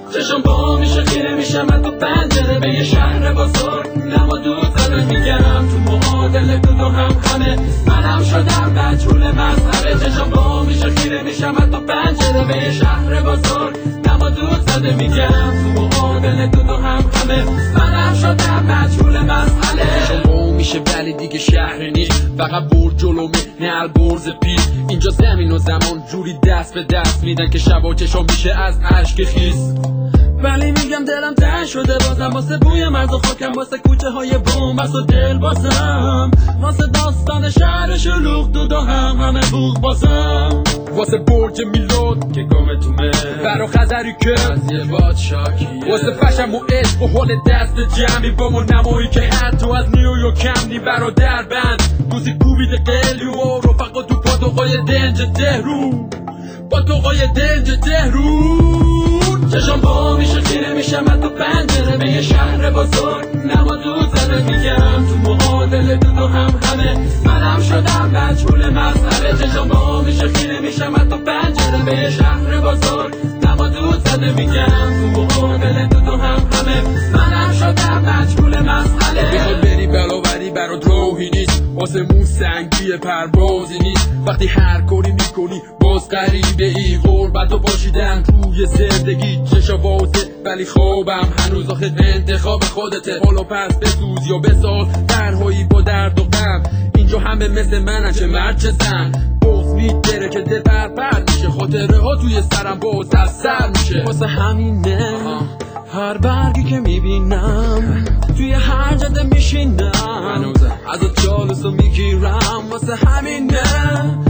چشم با میشه خیره میشم از تو پنجره به یه شهر بزرگ نما دود زده میگم تو معادله دود و همه منم شدم مجهول مسئله چشم با میشه خیره میشم از تو پنجره به یه شهر بزرگ نما دود زده میگم تو معادله دود و همه منم شدم مجهول مسئله چشم میشه ولی دیگه شهر نیست فقط برد جلومه نه البرز پیش اینجا زمین و زمان جوری دست به دست میدن که شبا چشم میشه از اشک خیس ولی میگم دلم تنگ شده بازم واسه بوی مرز و خاکم واسه کوچه های بومبست و دل بازم واسه داستان شهر شلوغ دود و همه بوغ بازم واسه برج میلاد که گامتونه برا خزری که از یه باد شاکی واسه فشم و عشق و حال دست جمعی با ما نمایی که حتی از نیویورک کم نی برادر بند دوزی کوبید قلی و رفقا تو پاتوقای دنج تهرون پاتوقای دنج تهرون چشم با میشه خیره میشم از تو پنجره به یه شهر بزرگ نما دود زده میگم تو معادله دود و همه منم شدم مجهول مسئله چشم با میشه خیره میشم از تو پنجره به یه شهر بزرگ نما دود زده میگم تو معادله دود و همه منم شدم مجهول مسئله بخوای بری بلاوری برات راهی نیست آسمون سنگی پروازی نیست وقتی هر کاری میکنی باز غریبه ای غربت و باشیدن توی زندگی چشا بازه ولی خوابم هنوز آخه انتخاب خودته حالا پس بسوز یا بساز تنهایی با درد و غم اینجا همه مثل منن چه مرد چه زن بغض میدره که دل پرپر میشه خاطره ها توی سرم باز از سر میشه واسه همینه هر برگی که میبینم توی هر جاده میشینم ازت جالسو میگیرم واسه همینه